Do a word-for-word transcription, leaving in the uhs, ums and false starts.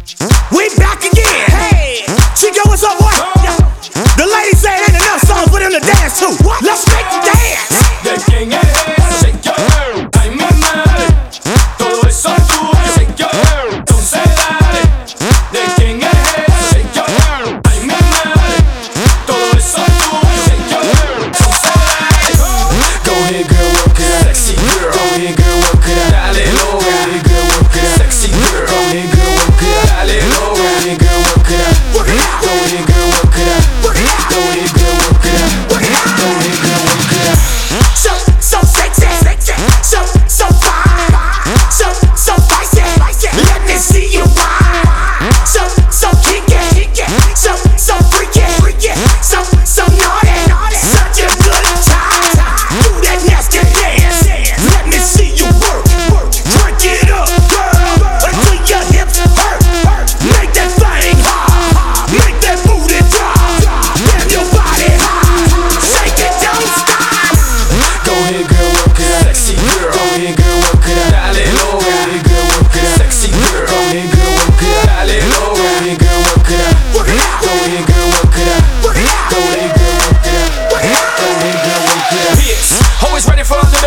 We back again. Hey, Chico, what's up, boy? The ladies say it ain't enough songs for them to dance to. Let's make the dance. ¿De quién es? Shake your girl. Ay, mi madre, todo eso es tuyo. Shake your girl. Entonces dale. ¿De quién es? Shake your girl. Ay, mi madre, todo eso es tuyo. Shake your girl. Entonces dale. Go ahead, girl, work it out. Sexy girl. Go ahead, girl, work it out. Dale, low. Go ahead, girl, work it out. Sexy girl. Go ahead, girl, work it out. Dale, low. Go ahead, girl, work it out. Work it out. Go ahead, girl, work it out. Work it out. Go ahead, girl, work it out. Work it out. Go ahead, girl, work it out. So, so sexy, sexy, so, so fine, so, so spicy, let me see you wine. So, so kinky, so, so freaky, so, so naughty, such a good time. Do that nasty dance, let me see you work, drink it up, girl, until your hips hurt. Make that thing hard, make that booty drop, damn your body hot, shake it, don't stop. Go ahead, girl, work it out. Sexy girl. Go ahead, girl, work it out. Dale, low. Go ahead, girl, work it out. Sexy girl. Go ahead, girl, work it out. Dale, low. Go ahead, girl, work it out. Work it out. Go ahead, girl, work it out. Work it out. Go ahead, girl, work it out. Work it out. Go ahead, girl, work it out. Bitch, always ready for the